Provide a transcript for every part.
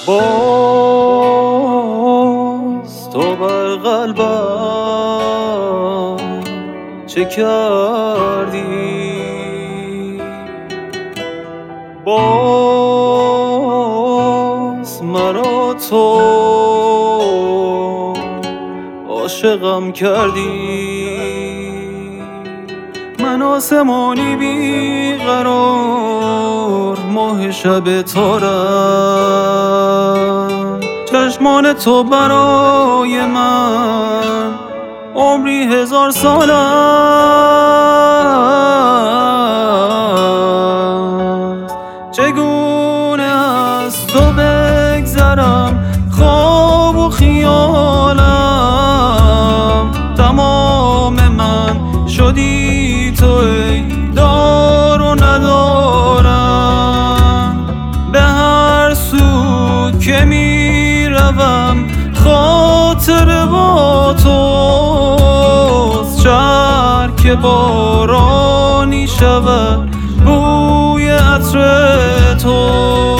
باز تو بر قلبم چه کردی؟ باز مرا تو عاشقم کردی. من آسمانی بیقرار ماه شب تارم، چشمان تو برای من عمری 1000 سال است. چگونه از تو بگذرم خواب و خیالم، تمام من شدی تو ای دار و ندارم. به هر سو که می روم خاطر با توست، شهر که بارانی شود بوی عطر تو.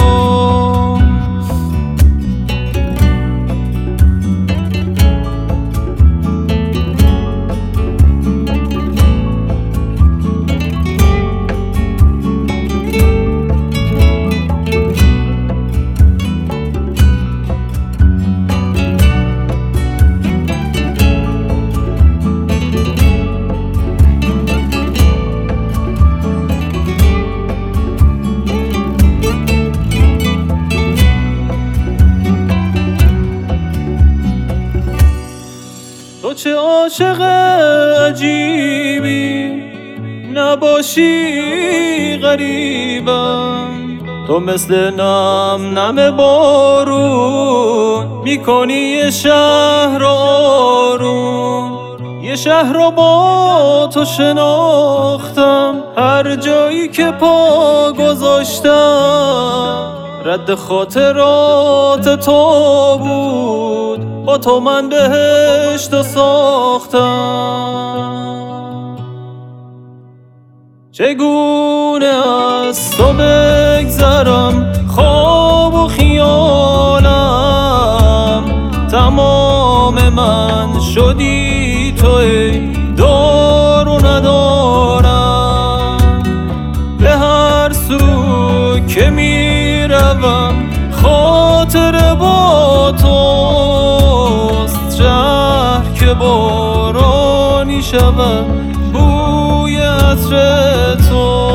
تو چه عاشق عجیبی، نباشی غریبم. تو مثل نم نم بارون میکنی یه شهر آروم. یه شهر رو با تو شناختم، هر جایی که پا گذاشتم رد خاطرات تو بود. با تو من بهشت ساختم. چگونه از تو بگذرم خواب و خیالم، تمام من شدی تو ای دار و ندارم. به هر سو که می روم خاطر با توست، شهر که بارانی شود بوی عطر تو.